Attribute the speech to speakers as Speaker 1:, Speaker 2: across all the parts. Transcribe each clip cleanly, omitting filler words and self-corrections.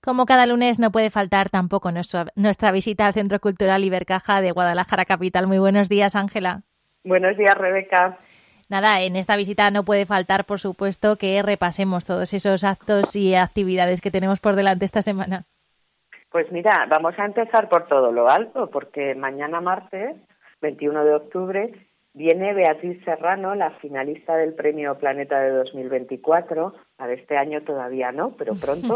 Speaker 1: Como cada lunes no puede faltar tampoco nuestra visita al Centro Cultural Ibercaja de Guadalajara Capital. Muy buenos días, Ángela.
Speaker 2: Buenos días, Rebeca.
Speaker 1: Nada, en esta visita no puede faltar, por supuesto, que repasemos todos esos actos y actividades que tenemos por delante esta semana.
Speaker 2: Pues mira, vamos a empezar por todo lo alto, porque mañana martes, 21 de octubre, viene Beatriz Serrano, la finalista del Premio Planeta de 2024. Para este año todavía no, pero pronto.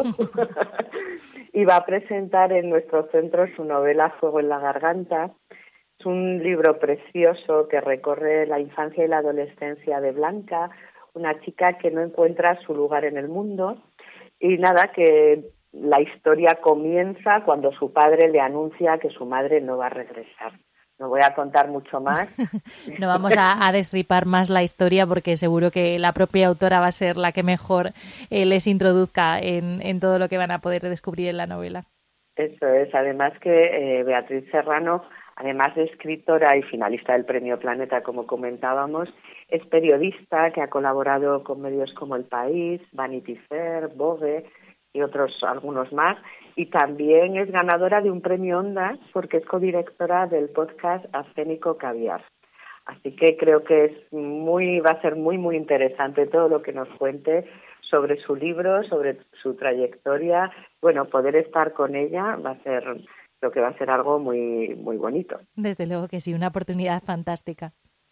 Speaker 2: Y va a presentar en nuestro centro su novela Fuego en la Garganta. Es un libro precioso que recorre la infancia y la adolescencia de Blanca, una chica que no encuentra su lugar en el mundo. Y nada, que la historia comienza cuando su padre le anuncia que su madre no va a regresar. No voy a contar mucho más.
Speaker 1: No vamos a destripar más la historia porque seguro que la propia autora va a ser la que mejor les introduzca en todo lo que van a poder descubrir en la novela.
Speaker 2: Eso es. Además que Beatriz Serrano, además de escritora y finalista del Premio Planeta, como comentábamos, es periodista que ha colaborado con medios como El País, Vanity Fair, Vogue y algunos más, y también es ganadora de un premio Ondas porque es codirectora del podcast Arsénico Caviar. Así que creo que va a ser muy interesante todo lo que nos cuente sobre su libro, sobre su trayectoria. Bueno, poder estar con ella creo que va a ser algo muy bonito.
Speaker 1: Desde luego que sí, una oportunidad fantástica.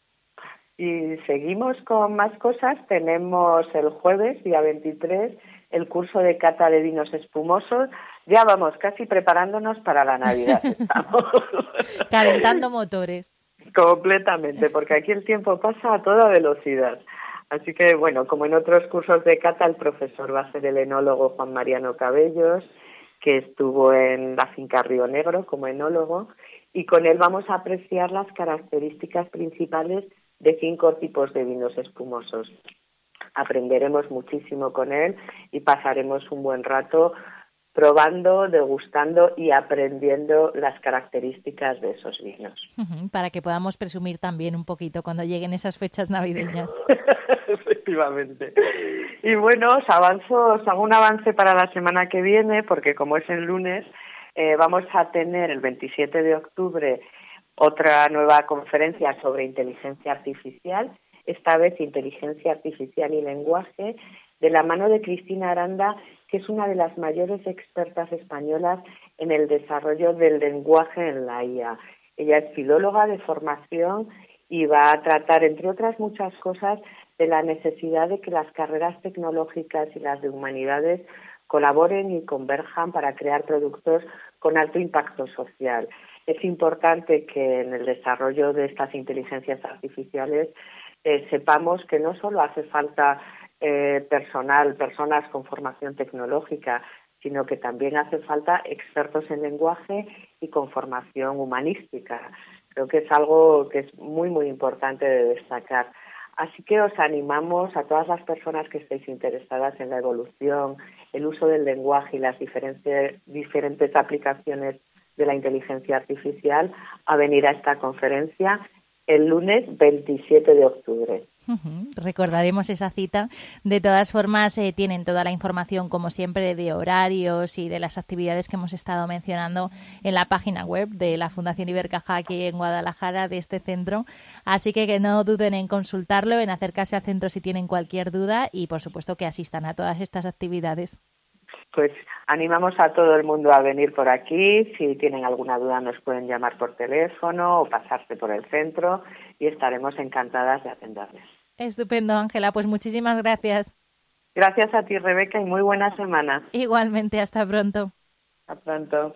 Speaker 2: Y seguimos con más cosas. Tenemos el jueves, día 23, el curso de cata de vinos espumosos. Ya vamos casi preparándonos para la Navidad. Estamos
Speaker 1: calentando motores.
Speaker 2: Completamente, porque aquí el tiempo pasa a toda velocidad. Así que, bueno, como en otros cursos de cata, el profesor va a ser el enólogo Juan Mariano Cabellos, que estuvo en la finca Río Negro como enólogo, y con él vamos a apreciar las características principales de 5 tipos de vinos espumosos. Aprenderemos muchísimo con él y pasaremos un buen rato probando, degustando y aprendiendo las características de esos vinos.
Speaker 1: Para que podamos presumir también un poquito cuando lleguen esas fechas navideñas.
Speaker 2: Efectivamente. Y bueno, os hago un avance para la semana que viene, porque como es el lunes, vamos a tener el 27 de octubre otra nueva conferencia sobre inteligencia artificial, esta vez inteligencia artificial y lenguaje, de la mano de Cristina Aranda, que es una de las mayores expertas españolas en el desarrollo del lenguaje en la IA. Ella es filóloga de formación y va a tratar, entre otras muchas cosas, de la necesidad de que las carreras tecnológicas y las de humanidades colaboren y converjan para crear productos con alto impacto social. Es importante que en el desarrollo de estas inteligencias artificiales sepamos que no solo hace falta personas con formación tecnológica, sino que también hace falta expertos en lenguaje y con formación humanística. Creo que es algo que es muy importante de destacar. Así que os animamos a todas las personas que estéis interesadas en la evolución, el uso del lenguaje y las diferentes aplicaciones de la inteligencia artificial a venir a esta conferencia el lunes 27 de octubre.
Speaker 1: Recordaremos esa cita. De todas formas, tienen toda la información, como siempre, de horarios y de las actividades que hemos estado mencionando en la página web de la Fundación Ibercaja aquí en Guadalajara, de este centro. Así que no duden en consultarlo, en acercarse al centro si tienen cualquier duda y, por supuesto, que asistan a todas estas actividades.
Speaker 2: Pues animamos a todo el mundo a venir por aquí. Si tienen alguna duda nos pueden llamar por teléfono o pasarse por el centro y estaremos encantadas de atenderles.
Speaker 1: Estupendo, Ángela. Pues muchísimas gracias.
Speaker 2: Gracias a ti, Rebeca, y muy buena semana.
Speaker 1: Igualmente, hasta pronto.
Speaker 2: Hasta pronto.